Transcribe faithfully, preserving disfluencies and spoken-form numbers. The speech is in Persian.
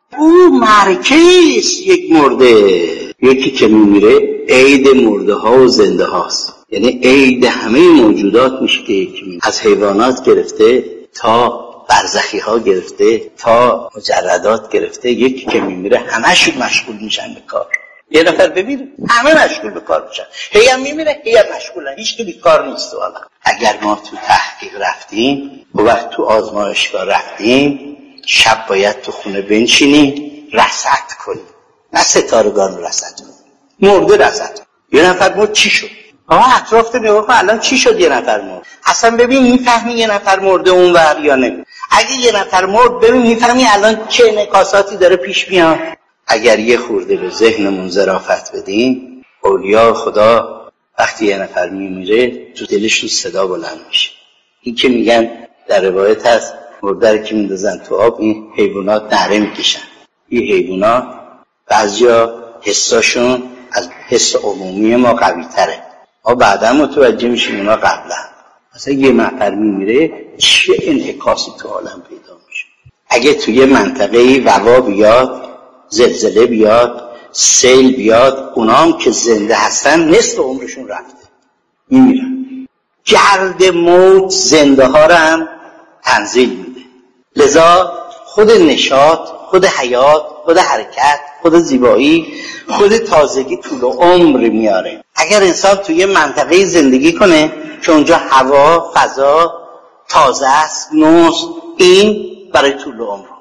او مرکز یک مرده. یکی که میمیره عید مرده ها و زنده هاست، یعنی عید همه موجودات میشه که یکی میمیره، از حیوانات گرفته تا برزخی ها گرفته تا مجردات گرفته. یکی که میمیره همشون مشغول میشن به کار. یه نفر ببینه همه مشغول به کار میشن، هی هم میمیره هی هم مشغولن، هیچ که بیکار نیست. والا اگر ما تو تحقیق رفتیم و وقت تو آزمایشگاه رفتیم، شب باید تو خونه بنشینیم رصد کنیم، نه ستارگان رصد کنیم، مرده رصد کنیم. یه نفر مرد چی شد؟ آها اطراف نگاه کن الان چی شد؟ یه نفر مرد اصلا ببین میفهمی یه نفر مرده اونور یا نه؟ اگه یه نفر مرد ببین میفهمی الان چه انعکاساتی داره پیش میاد. اگر یه خورده به ذهنمون ظرافت بدیم، اولیاء خدا وقتی یه نفر میمیره تو دلشون صدا بلند میشه. این که میگن در روایت هست مرده که میندازن تو آب این حیوانات نعره میکشن. این حیوانات بعضیا حساشون از حس عمومی ما قوی تره، ما بعدا متوجه میشیم اونا قبلا. مثلا یه نفر میمیره چه انعکاسی تو عالم پیدا میشه. اگه توی منطقه وبا بیاد، زلزله بیاد، سیل بیاد، اونا هم که زنده هستن نصف عمرشون رفته میمیرن. گرد موت زنده ها رو هم تنزیل میده. لذا خود نشاط، خود حیات، خود حرکت، خود زیبایی، خود تازگی طول عمر میاره. اگر انسان توی منطقه زندگی کنه که اونجا هوا، فضا تازه است، نوست، این برای طول عمر